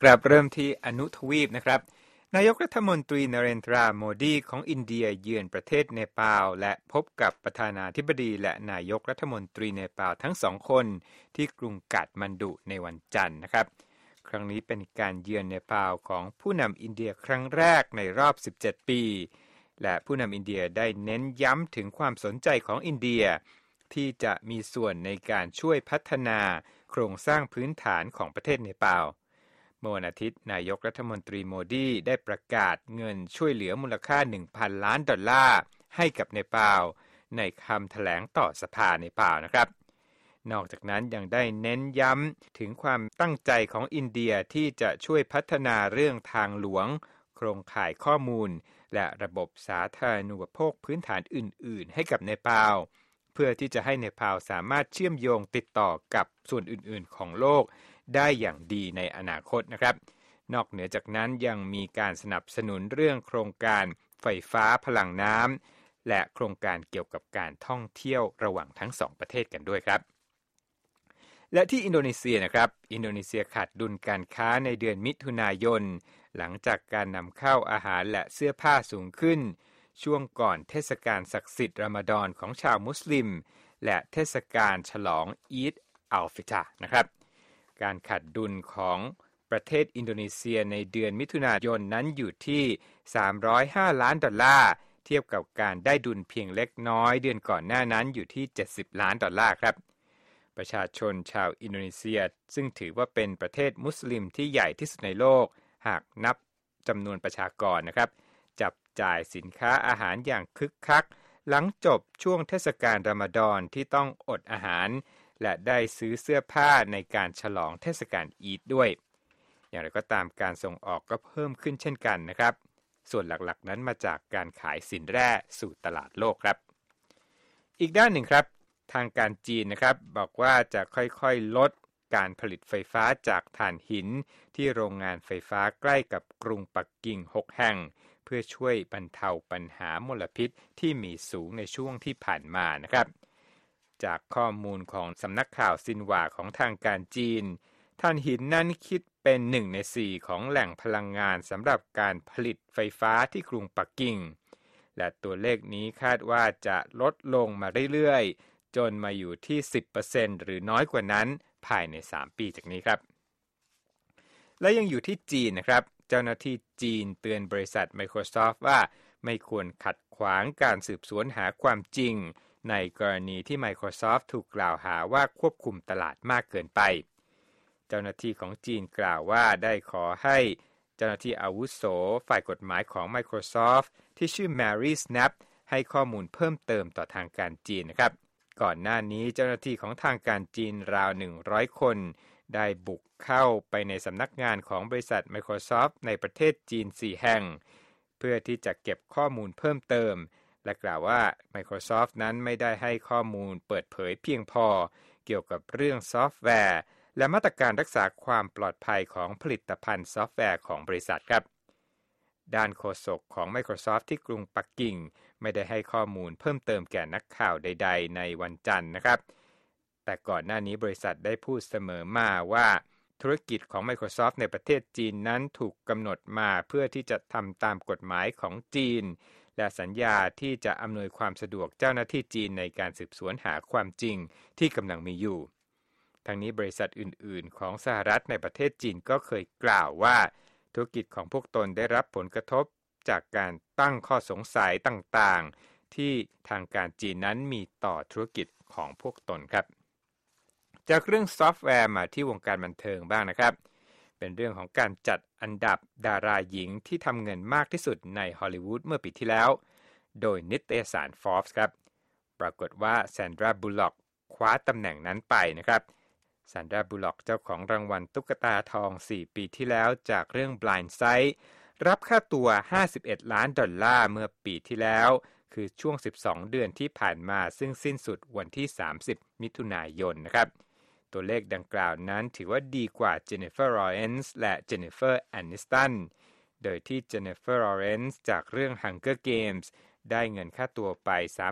กลับเริ่มที่อนุทวีปนะครับนายกรัฐมนตรีนเรนทราโมดีของอินเดียเยือนประเทศเนปาลและพบกับประธานาธิบดีและนายกรัฐมนตรีเนปาลทั้งสองคนที่กรุงกาฐมาณฑุในวันจันทร์นะครับครั้งนี้เป็นการเยือนเนปาลของผู้นำอินเดียครั้งแรกในรอบ17ปีและผู้นำอินเดียได้เน้นย้ำถึงความสนใจของอินเดียที่จะมีส่วนในการช่วยพัฒนาโครงสร้างพื้นฐานของประเทศเนปาลเมื่อวันอาทิตย์นายกรัฐมนตรีโมดีได้ประกาศเงินช่วยเหลือมูลค่า 1,000 ล้านดอลลาร์ให้กับเนปาลในคำแถลงต่อสภาเนปาลนะครับนอกจากนั้นยังได้เน้นย้ำถึงความตั้งใจของอินเดียที่จะช่วยพัฒนาเรื่องทางหลวงโครงข่ายข้อมูลและระบบสาธารณูปโภคพื้นฐานอื่นๆให้กับเนปาลเพื่อที่จะให้เนปาลสามารถเชื่อมโยงติดต่อกับส่วนอื่นๆของโลกได้อย่างดีในอนาคตนะครับนอกเหนือจากนั้นยังมีการสนับสนุนเรื่องโครงการไฟฟ้าพลังน้ำและโครงการเกี่ยวกับการท่องเที่ยวระหว่างทั้งสองประเทศกันด้วยครับและที่อินโดนีเซียนะครับอินโดนีเซียขาดดุลการค้าในเดือนมิถุนายนหลังจากการนำเข้าอาหารและเสื้อผ้าสูงขึ้นช่วงก่อนเทศกาลศักดิ์สิทธิ์รอมฎอนของชาวมุสลิมและเทศกาลฉลองอีดอัลฟิตรนะครับการขาดดุลของประเทศอินโดนีเซียในเดือนมิถุนายนนั้นอยู่ที่305ล้านดอลลาร์เทียบกับการได้ดุลเพียงเล็กน้อยเดือนก่อนหน้านั้นอยู่ที่70ล้านดอลลาร์ครับประชาชนชาวอินโดนีเซียซึ่งถือว่าเป็นประเทศมุสลิมที่ใหญ่ที่สุดในโลกหากนับจำนวนประชากรนะครับจับจ่ายสินค้าอาหารอย่างคึกคักหลังจบช่วงเทศกาลรอมฎอนที่ต้องอดอาหารและได้ซื้อเสื้อผ้าในการฉลองเทศกาลอีดด้วยอย่างไรก็ตามการส่งออกก็เพิ่มขึ้นเช่นกันนะครับส่วนหลักๆนั้นมาจากการขายสินแร่สู่ตลาดโลกครับอีกด้านหนึ่งครับทางการจีนนะครับบอกว่าจะค่อยๆลดการผลิตไฟฟ้าจากถ่านหินที่โรงงานไฟฟ้าใกล้กับกรุงปักกิ่ง6แห่งเพื่อช่วยบรรเทาปัญหามลพิษที่มีสูงในช่วงที่ผ่านมานะครับจากข้อมูลของสำนักข่าวซินหวาของทางการจีนถ่านหินนั้นคิดเป็น1ใน4ของแหล่งพลังงานสำหรับการผลิตไฟฟ้าที่กรุงปักกิ่งและตัวเลขนี้คาดว่าจะลดลงมาเรื่อยๆจนมาอยู่ที่ 10% หรือน้อยกว่านั้นภายใน3ปีจากนี้ครับและยังอยู่ที่จีนนะครับเจ้าหน้าที่จีนเตือนบริษัท Microsoft ว่าไม่ควรขัดขวางการสืบสวนหาความจริงในกรณีที่ Microsoft ถูกกล่าวหาว่าควบคุมตลาดมากเกินไปเจ้าหน้าที่ของจีนกล่าวว่าได้ขอให้เจ้าหน้าที่อาวุโสฝ่ายกฎหมายของ Microsoft ที่ชื่อ Mary Snap ให้ข้อมูลเพิ่มเติมต่อทางการจีนนะครับก่อนหน้านี้เจ้าหน้าที่ของทางการจีนราว100คนได้บุกเข้าไปในสำนักงานของบริษัท Microsoft ในประเทศจีน4แห่งเพื่อที่จะเก็บข้อมูลเพิ่มเติมและกล่าวว่า Microsoft นั้นไม่ได้ให้ข้อมูลเปิดเผยเพียงพอเกี่ยวกับเรื่องซอฟต์แวร์และมาตรการรักษาความปลอดภัยของผลิตภัณฑ์ซอฟต์แวร์ของบริษัทครับด้านโฆษกของ Microsoft ที่กรุงปักกิ่งไม่ได้ให้ข้อมูลเพิ่มเติมแก่นักข่าวใดๆในวันจันทร์นะครับแต่ก่อนหน้านี้บริษัทได้พูดเสมอมาว่าธุรกิจของ Microsoft ในประเทศจีนนั้นถูกกำหนดมาเพื่อที่จะทำตามกฎหมายของจีนและสัญญาที่จะอำนวยความสะดวกเจ้าหน้าที่จีนในการสืบสวนหาความจริงที่กำลังมีอยู่ทั้งนี้บริษัทอื่นๆของสหรัฐในประเทศจีนก็เคยกล่าวว่าธุรกิจของพวกตนได้รับผลกระทบจากการตั้งข้อสงสัยต่างๆที่ทางการจีนนั้นมีต่อธุรกิจของพวกตนครับจากเรื่องซอฟต์แวร์มาที่วงการบันเทิงบ้างนะครับเป็นเรื่องของการจัดอันดับดาราหญิงที่ทำเงินมากที่สุดในฮอลลีวูดเมื่อปีที่แล้วโดยนิตยสาร Forbes ครับปรากฏว่าแซนดรา บูลล็อกคว้าตำแหน่งนั้นไปนะครับแซนดรา บูลล็อกเจ้าของรางวัลตุ๊กตาทอง4ปีที่แล้วจากเรื่อง Blind Side รับค่าตัว51ล้านดอลลาร์เมื่อปีที่แล้วคือช่วง12เดือนที่ผ่านมาซึ่งสิ้นสุดวันที่30มิถุนายนนะครับตัวเลขดังกล่าวนั้นถือว่าดีกว่าเจนนิเฟอร์ลอเรนซ์และเจนนิเฟอร์แอนนิสตันโดยที่เจนนิเฟอร์ลอเรนซ์จากเรื่อง Hunger Games ได้เงินค่าตัวไป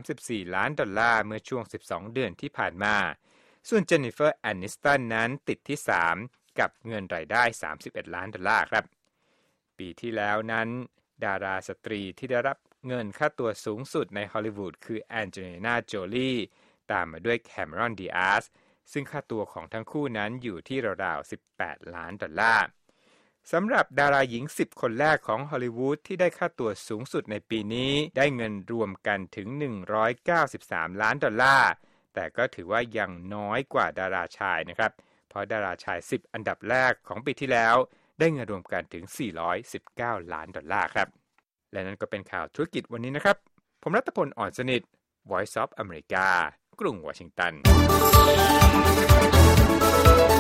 34ล้านดอลลาร์เมื่อช่วง12เดือนที่ผ่านมาส่วนเจนนิเฟอร์แอนนิสตันนั้นติดที่3 กับเงินรายได้$31 ล้านครับปีที่แล้วนั้นดาราสตรีที่ได้รับเงินค่าตัวสูงสุดในฮอลลีวูดคือแอนเจลิน่าโจลีตามมาด้วยแคมรอนดิอาซซึ่งค่าตัวของทั้งคู่นั้นอยู่ที่ราวๆ$18 ล้านสำหรับดาราหญิง10คนแรกของฮอลลีวูดที่ได้ค่าตัวสูงสุดในปีนี้ได้เงินรวมกันถึง$193 ล้านแต่ก็ถือว่ายังน้อยกว่าดาราชายนะครับเพราะดาราชาย10อันดับแรกของปีที่แล้วได้เงินรวมกันถึง$419 ล้านครับและนั่นก็เป็นข่าวธุรกิจวันนี้นะครับผมรัตพล อ่อนสนิท Voice of America กรุงวอชิงตัน